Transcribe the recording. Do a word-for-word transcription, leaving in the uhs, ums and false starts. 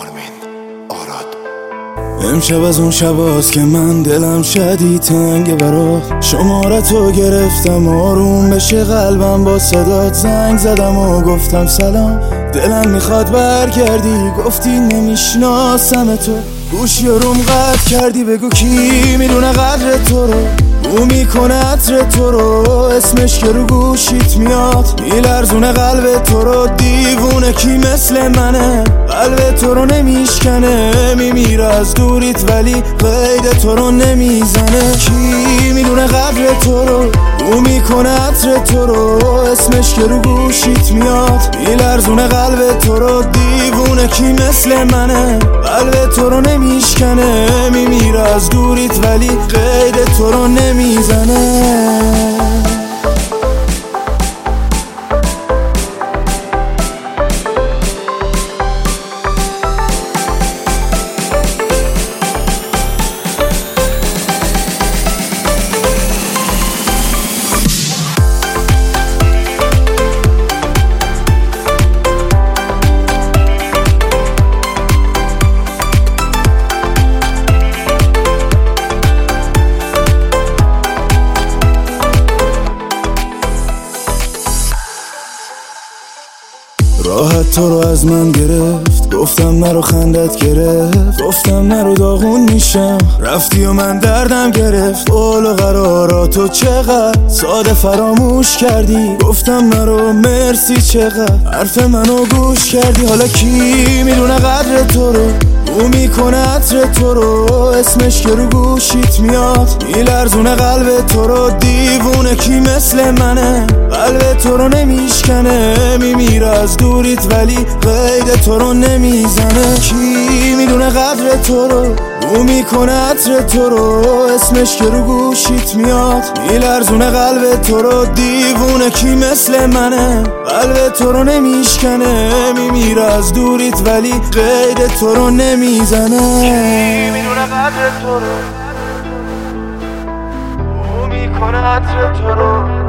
آرمین آراد. امشب از اون شباست که من دلم شدید تنگ برات، شمارتو گرفتم آروم بشه قلبم، با صدات زنگ زدم و گفتم سلام، دلم میخواد برگردی، گفتی نمیشناسم تو، گوشی روم قطع کردی، بگو کی میدونه قدر تو رو، او میکنه عطر تو رو، اسمش که رو گوشیت میاد میلرزونه قلب تو رو، دیوونه کی مثل منه قلب تو رو نمیشکنه، میمیره از دوریت ولی قید تو رو نمیزنه، کی میدونه قدر تو رو، او میکنه عطر تو رو، اسمش که رو گوشیت میاد میلرزونه قلب تو رو، دیوونه کی مثل منه قلب تو رو نمیشکنه، میمیره از دوریت ولی قید تو رو نمیزنه. راحت تو رو از من گرفت، گفتم نرو خندت گرفت، گفتم نرو داغون میشم، رفتی و من دردم گرفت، قول و قراراتو چقدر ساده فراموش کردی، گفتم نرو مرسی چقدر حرف منو گوش کردی، حالا کی میدونه قدر تو رو، او میکنه عطر تو رو، اسمش که رو گوشیت میاد میلرزونه قلب تو رو، دیوونه کی مثل منه قلب تو رو نمیشکنه، میمیره از دوریت ولی قید تو رو نمیزنه، کی میدونه قدر تو رو، او میکنه عطر تو رو، اسمش که رو گوشیت میاد میلرزونه قلب تو رو، دیوونه کی مثل منه قلب تو رو نمیشکنه، میمیره از دوریت ولی قید تو رو نمیزنه، کی میدونه قدر تو رو، او میکنه عطر تو رو،